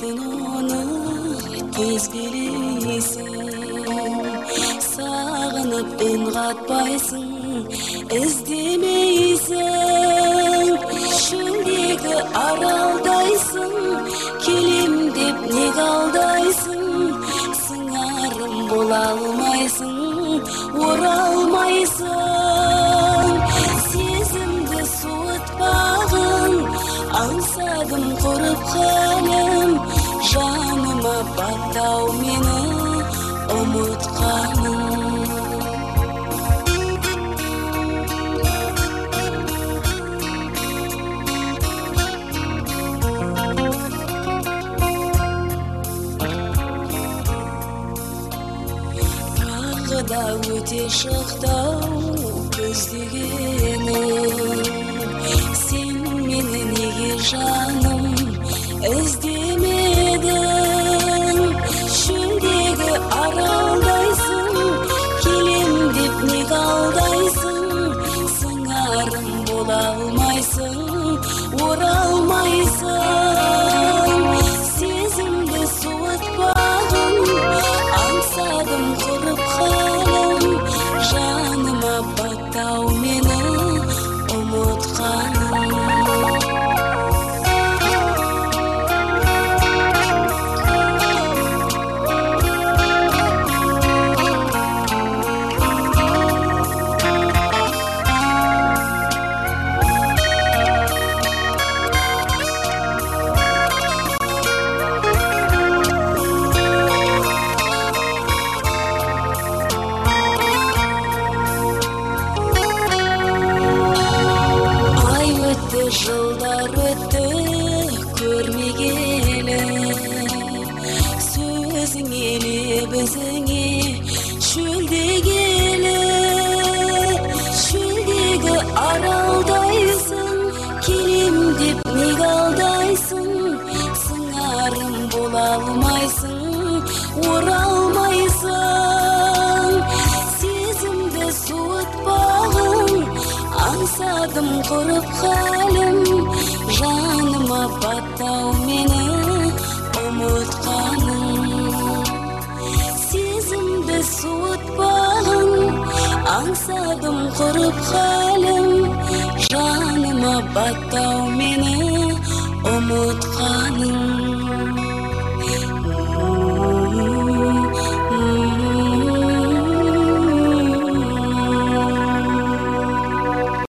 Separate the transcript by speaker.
Speaker 1: Бәлкім оны тез білесің, сағынып үн қатпайсың, іздемейсің. Шөлдегі аралдайсың, келем деп неге алдайсың? Сыңарым бола алмайсың, оралмайсың. Сезімді суытпағын, аңсадым құрып халім, жаныма баттау мені ұмытқаным. Тағы да өте шықтау көздегенім, сен мені неге жаным іздемедің? Шөлдегі аралдайсың, келем деп неге алдайсың? Сыңарым бола алмайсың, оралмайсың. Сезімді суытпағын, аңсадым құрып халім, жаныма баттау мені ұмытқаным. Жылдар өтті көрмегелі, сөзіңе лебізіңе шөлдегелі. Шөлдегі аралдайсың, келем деп неге алдайсың? Сыңарым бола алмайсың, оралмайсың. Сезімді суытпағын, аңсадым құрып халім, жаныма баттау мені ұмытқаным. Сезімді суытпағын, аңсадым құрып халім, жаныма баттау мені ұмытқаным.